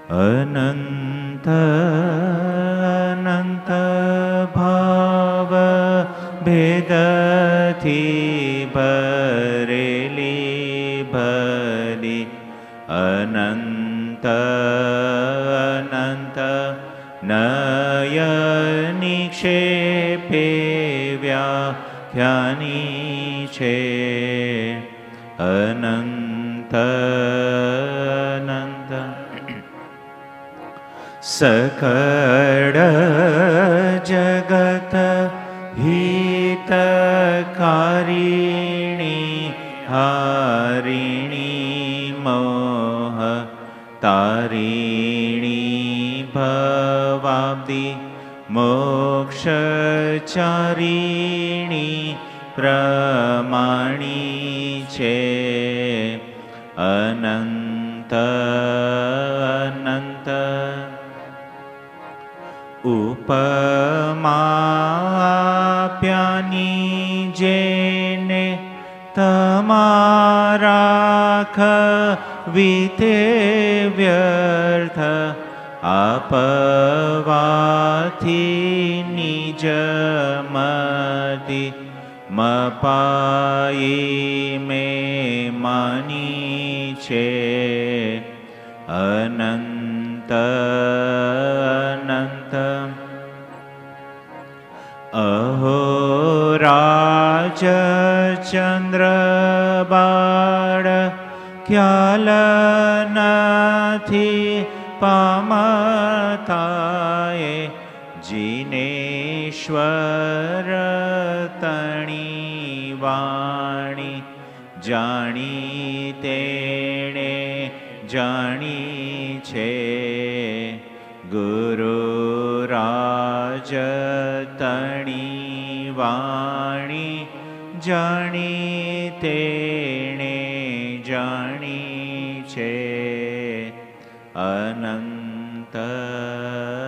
અનંત અનંત ભાવ ભેદથી ભરેલી ભલી અનંત અનંત નયનિક્ષેપે વ્યાખ્યાની છે. અનંત અનંત સકળ જગત હિતકારિણી હારિણી મોહ તારિણી ભવાબ્ધિ મોક્ષચારિણી પ્રમાણી છે. અનંત અનંત ઉપમાપ્યાની જેને તમારા વીતે વ્યર્થ આપવાથી નિજ મતિ મપાઈ મેં માની છે. અનંત અનંત અહો રાજ ચંદ્ર બાળ ખ્યાલ નથી પામતાએ જીનેશ્વર તણી વાણી જાણી તેણે જાણી છે. ગુરુ રાજ તણી વાણી જાણી તેણે જાણી છે. અનંત